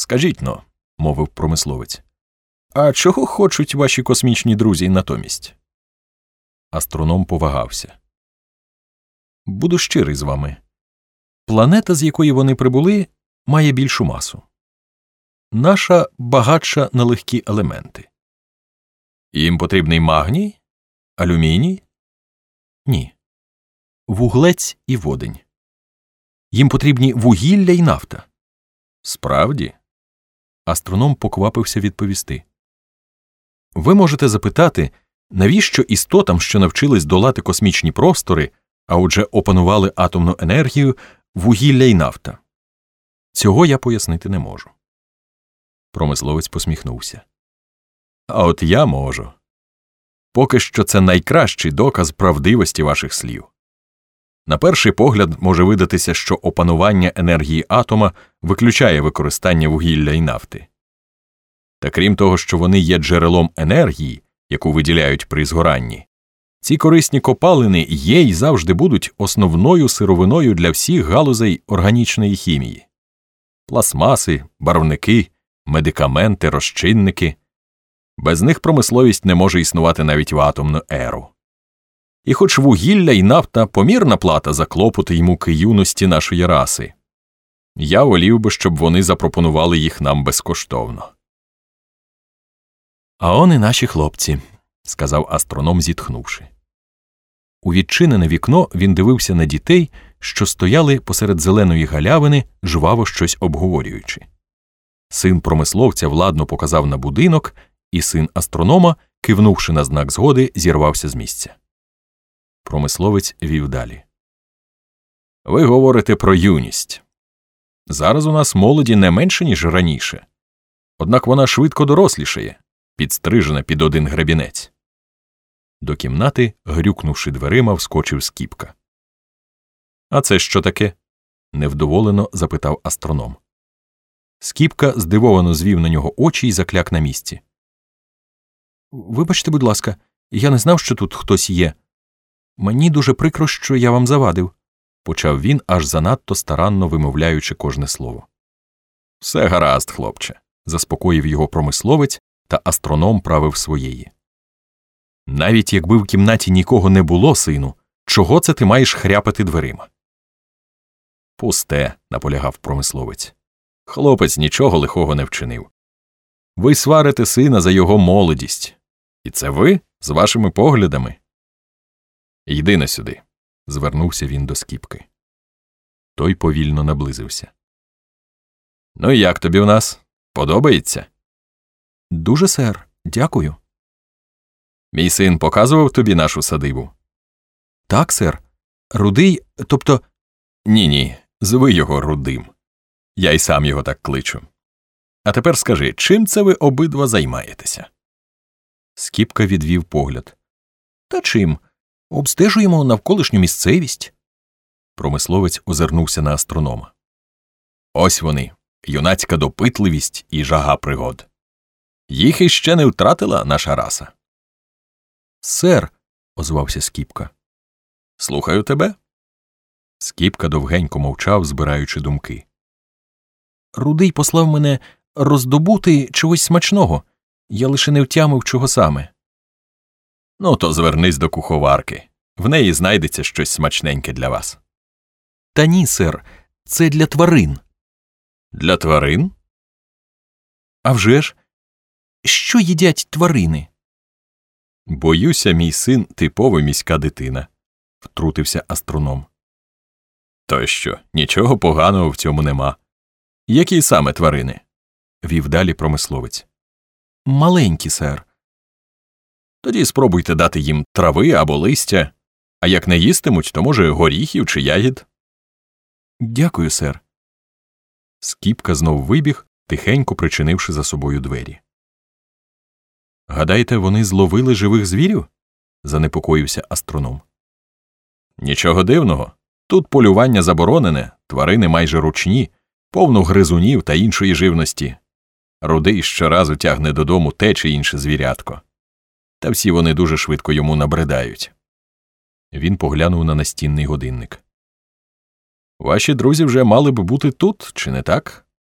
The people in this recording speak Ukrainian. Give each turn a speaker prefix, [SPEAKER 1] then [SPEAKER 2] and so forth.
[SPEAKER 1] Скажіть-но, – мовив промисловець, – а чого хочуть ваші космічні друзі натомість? Астроном повагався. Буду щирий з вами. Планета, з якої вони прибули, має більшу масу. Наша багатша на легкі елементи. Їм потрібний магній? Алюміній? Ні. Вуглець і водень. Їм потрібні вугілля і нафта. Справді? Астроном поквапився відповісти. Ви можете запитати, навіщо істотам, що навчились долати космічні простори, а отже опанували атомну енергію, вугілля і нафта? Цього я пояснити не можу. Промисловець посміхнувся. А от я можу. Поки що це найкращий доказ правдивості ваших слів. На перший погляд може видатися, що опанування енергії атома виключає використання вугілля і нафти. Та крім того, що вони є джерелом енергії, яку виділяють при згоранні, ці корисні копалини є і завжди будуть основною сировиною для всіх галузей органічної хімії. Пластмаси, барвники, медикаменти, розчинники. Без них промисловість не може існувати навіть в атомну еру. І хоч вугілля і нафта – помірна плата за клопоти й муки юності нашої раси, я волів би, щоб вони запропонували їх нам безкоштовно. А он і наші хлопці, – сказав астроном, зітхнувши. У відчинене вікно він дивився на дітей, що стояли посеред зеленої галявини, жваво щось обговорюючи. Син промисловця владно показав на будинок, і син астронома, кивнувши на знак згоди, зірвався з місця. Промисловець вів далі. Ви говорите про юність. Зараз у нас молоді не менше, ніж раніше. Однак вона швидко дорослішає, підстрижена під один гребінець. До кімнати, грюкнувши дверима, вскочив Скіпка. А це що таке? Невдоволено запитав астроном. Скіпка здивовано звів на нього очі й закляк на місці. Вибачте, будь ласка, я не знав, що тут хтось є. Мені дуже прикро, що я вам завадив, почав він, аж занадто старанно вимовляючи кожне слово. Все гаразд, хлопче, заспокоїв його промисловець, та астроном правив своєї. Навіть якби в кімнаті нікого не було, сину, чого це ти маєш хряпати дверима? Пусте, наполягав промисловець. Хлопець нічого лихого не вчинив. Ви сварите сина за його молодість. І це ви з вашими поглядами? Йди на сюди, звернувся він до Скіпки. Той повільно наблизився. Ну і як тобі в нас? Подобається? Дуже, сер, дякую. Мій син показував тобі нашу садибу? Так, сер. Рудий, тобто... Ні-ні, зви його Рудим. Я й сам його так кличу. А тепер скажи, чим це ви обидва займаєтеся? Скіпка відвів погляд. Та чим? Обстежуємо навколишню місцевість. Промисловець озирнувся на астронома. Ось вони, юнацька допитливість і жага пригод. Їх іще не втратила наша раса. Сер, озвався Скіпка. Слухаю тебе. Скіпка довгенько мовчав, збираючи думки. Рудий послав мене роздобути чогось смачного. Я лише не втямив, чого саме. Ну, то звернись до куховарки. В неї знайдеться щось смачненьке для вас. Та ні, сер, це для тварин. Для тварин? А вже ж, що їдять тварини? Боюся, мій син типова міська дитина, втрутився астроном. То що, нічого поганого в цьому нема. Які саме тварини? Вів далі промисловець. Маленькі, сер. Тоді спробуйте дати їм трави або листя, а як не їстимуть, то, може, горіхів чи ягід. Дякую, сер. Скіпка знов вибіг, тихенько причинивши за собою двері. Гадаєте, вони зловили живих звірів? Занепокоївся астроном. Нічого дивного. Тут полювання заборонене, тварини майже ручні, повно гризунів та іншої живності. Рудий щоразу тягне додому те чи інше звірятко. Та всі вони дуже швидко йому набридають. Він поглянув на настінний годинник. Ваші друзі вже мали б бути тут, чи не так?